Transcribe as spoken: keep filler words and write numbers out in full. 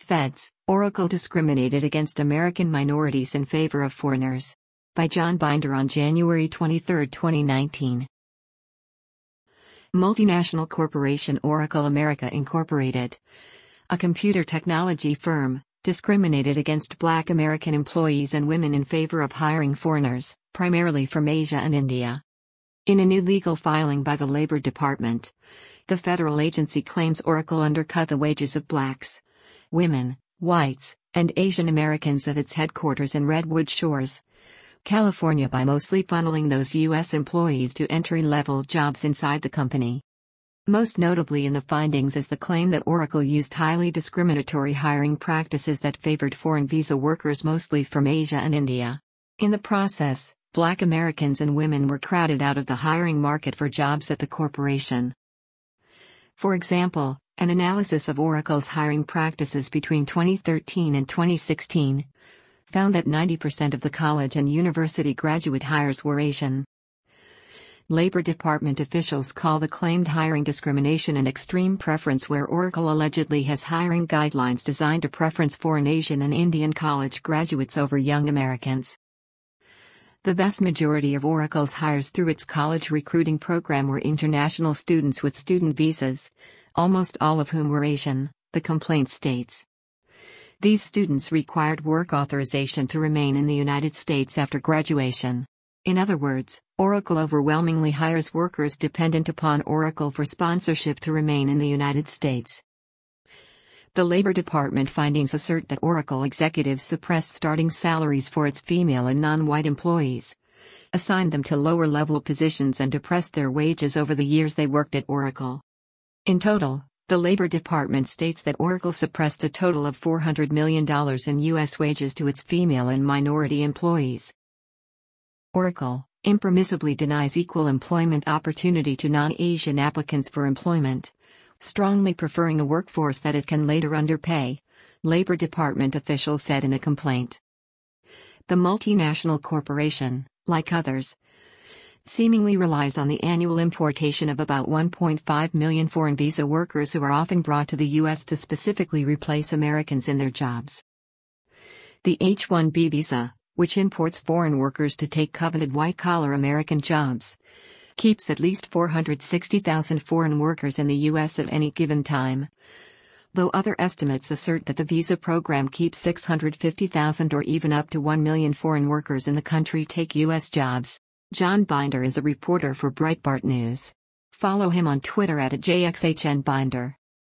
Feds, Oracle discriminated against American minorities in favor of foreigners. By John Binder on January twenty-third, twenty nineteen. Multinational corporation Oracle America Incorporated, a computer technology firm, discriminated against Black American employees and women in favor of hiring foreigners, primarily from Asia and India. In a new legal filing by the Labor Department, the federal agency claims Oracle undercut the wages of blacks, women, whites, and Asian Americans at its headquarters in Redwood Shores, California by mostly funneling those U S employees to entry-level jobs inside the company. Most notably in the findings is the claim that Oracle used highly discriminatory hiring practices that favored foreign visa workers mostly from Asia and India. In the process, Black Americans and women were crowded out of the hiring market for jobs at the corporation. For example, an analysis of Oracle's hiring practices between twenty thirteen and twenty sixteen found that ninety percent of the college and university graduate hires were Asian. Labor Department officials call the claimed hiring discrimination an extreme preference, where Oracle allegedly has hiring guidelines designed to preference foreign Asian and Indian college graduates over young Americans. The vast majority of Oracle's hires through its college recruiting program were international students with student visas, almost all of whom were Asian, the complaint states. These students required work authorization to remain in the United States after graduation. In other words, Oracle overwhelmingly hires workers dependent upon Oracle for sponsorship to remain in the United States. The Labor Department findings assert that Oracle executives suppressed starting salaries for its female and non-white employees, assigned them to lower-level positions, and depressed their wages over the years they worked at Oracle. In total, the Labor Department states that Oracle suppressed a total of four hundred million dollars in U S wages to its female and minority employees. Oracle impermissibly denies equal employment opportunity to non-Asian applicants for employment, strongly preferring a workforce that it can later underpay, Labor Department officials said in a complaint. The multinational corporation, like others, seemingly relies on the annual importation of about one point five million foreign visa workers who are often brought to the U S to specifically replace Americans in their jobs. The H one B visa, which imports foreign workers to take coveted white-collar American jobs, keeps at least four hundred sixty thousand foreign workers in the U S at any given time, though other estimates assert that the visa program keeps six hundred fifty thousand or even up to one million foreign workers in the country take U S jobs. John Binder is a reporter for Breitbart News. Follow him on Twitter at J X H N Binder.